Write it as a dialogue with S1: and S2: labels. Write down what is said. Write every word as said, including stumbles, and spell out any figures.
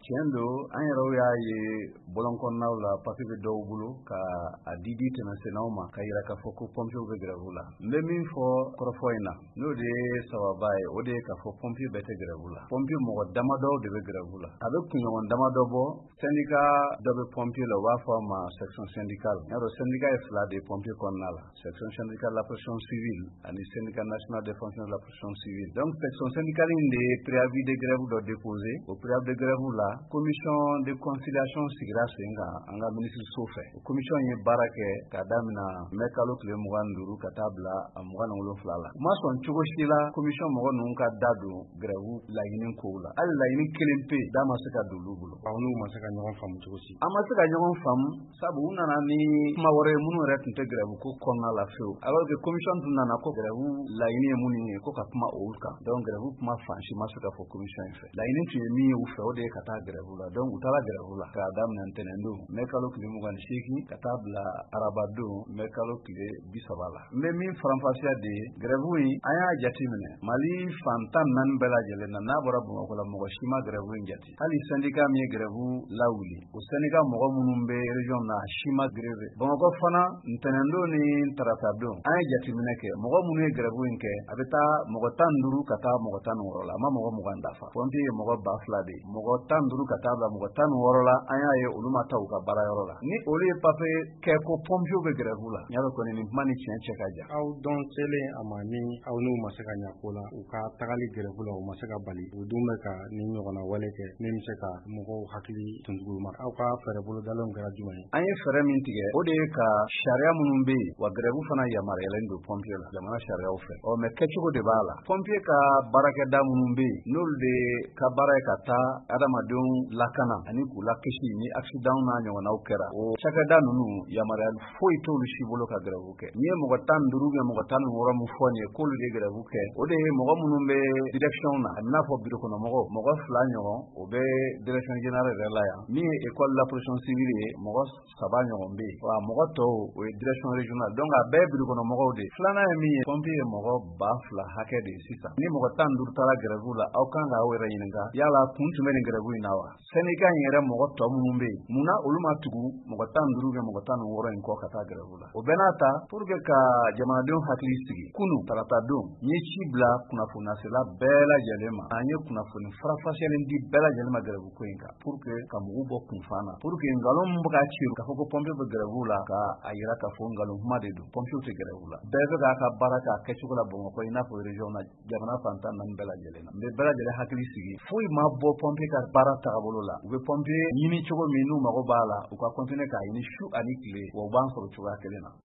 S1: tiɲɛ don an yɛrɛw y'a ye bɔlɔnkɔnɔnaw la papier bɛ dɔw bolo ka a di di tɛmɛsennaw ma ka yira k'a fɔ ko pompiers bɛ grève la n bɛ min fɔ kɔrɔfɔ in na n'o de ye sababa ye o de ye k'a fɔ pompier bɛɛ tɛ grève la pompier mɔgɔ damadɔ de bɛ grève la a bɛ kunɲɔgɔn damadɔ bɔ syndicat dɔ bɛ pompier la u b'a fɔ a ma section syndicale n y'a dɔn syndicat ye fila de ye pompier kɔnɔna la section syndicale de la protection civile ani syndicat national des fonctionnaires de la protection civile donc section syndicale in de ye préavis de grève dɔ déposé o préavis de grève la commission de conciliation sigira sen kan an ka ministre so fɛ o commission ye baara kɛ k'a damina mɛ kalo tile mugan ni duuru ka taa bila a mugan ni wolonwula la u ma sɔn cogo si la commission mɔgɔ ninnu ka da don grève laɲini kow la hali laɲini kelen pe da ma se ka don olu bolo
S2: aw n'u ma se ka ɲɔgɔn faamu cogo si
S1: an ma se ka ɲɔgɔn faamu sabu u nana ni kuma wɛrɛ ye minnu yɛrɛ tun tɛ grève ko kɔnɔna la fewu alors que commission tun nana ko grève laɲini ye minnu ye ko ka kuma olu kan donc grève kuma fan si ma se ka fɔ commission in fɛ laɲini tun ye min ye u fɛ o de ye ka taa grève la donc u taara grève la k'a daminɛ ntɛnɛn don mɛ kalo tile mugan ni seegin ka taa bila araba don mɛ kalo tile bi saba la n bɛ min faranfasiya de ye grève in an y'a jate minɛ mali fan tan naani bɛɛ lajɛlen na n'a bɔra bamakɔ la mɔgɔ si ma grève in jate hali syndicat min ye grève lawuli o syndicat mɔgɔ minnu bɛ région na si ma grève bamakɔ fana ntɛnɛn don ni tarata don an ye jateminɛ kɛ mɔgɔ minnu ye grève in kɛ a bɛ taa mɔgɔ tan ni duuru ka taa mɔgɔ tan ni wɔɔrɔ la a ma mɔgɔ mugan dafa pompier ye mɔgɔ ba fila de ye mɔgɔ tan ni duuru ka taa bila mɔgɔ tan ni wɔɔrɔ la an y'a ye olu ma taa u ka baarayɔrɔ la ni olu ye papier kɛ ko pompier bɛ grève la n y'a dɔn kɔni nin kuma ni tiɲɛ cɛ ka jan
S2: aw dɔn selen a ma ni aw n'u ma se ka ɲɛ ko la u ka tagali grève la u ma se ka bali u dun bɛ ka nin ɲɔgɔnna wale kɛ min bɛ se ka mɔgɔw hakili tuntugu ma aw ka fɛɛrɛ bolo dalenw kɛra jumɛn ye
S1: an ye fɛɛrɛ min tigɛ o de ye ka sariya minnu bɛ yen wa grève fana yamaruyalen don pompier la jamana sariyaw fɛ ɔ mɛ kɛcogo de b'a la pompier ka baarakɛda minnu bɛ yen n'olu de ka baara ye ka taa adamadenw lakana ani k'u lakisi ni accident n'a ɲɔgɔnnaw kɛra o cakɛda ninnu yamaruya foyi t'olu si bolo ka grève kɛ n'i ye mɔgɔ tan ni duuru bɛ mɔgɔ tan ni wɔɔrɔ min fɔ nin ye k'olu de grève kɛ o de ye mɔgɔ minnu bɛ direction na a n'a fɔ bureau kɔnɔ mɔgɔw mɔgɔ fila ɲɔgɔn o bɛ direction générale yɛrɛ la yan min ye école la protection civile ye mɔgɔ saba ɲɔgɔn bɛ yen wa mɔgɔ tɔw o ye direction régionale donc a bɛɛ ye bureau kɔnɔ mɔgɔw de filanan ye min ye pompier ye mɔgɔ ba fila hakɛ de ye sisan ni mɔgɔ tan ni duuru taara grève la aw kan k'aw yɛrɛ ɲininka yala kun tun bɛ nin grève in na wa syndicat in yɛrɛ mɔgɔ tɔ minnu bɛ yen munna olu ma tugu mɔgɔ tan ni duuru bɛ mɔgɔ tan ni wɔɔrɔ in kɔ ka taa grève la o bɛɛ n'a ta pour que ka jamanadenw hakili sigi kunu tarata don n ye ci bila kunnafonasela bɛɛ lajɛlen ma an ye kunnafoni farafasiyalen di bɛɛ lajɛlen ma grève ko in kan pour que ka mugu bɔ kunfan na pour que nkalon min bɛ ka ci k'a fɔ ko pompier bɛ grève la ka a yira k'a fɔ nkalon kuma de don pompier tɛ grève la bɛɛ bɛ k'a ka baara kɛ a kɛcogo la bamakɔ i n'a fɔ région na jamana fan tan naani bɛɛ lajɛlen na n bɛ bɛɛ lajɛlen hakili sigi foyi ma bɔ pompier ka baara tagabolo la u bɛ pompier ɲini cogo min n'u mago b'a la u ka continuer k'a ɲini su ani tile wa u b'an sɔrɔ cogoya kelen na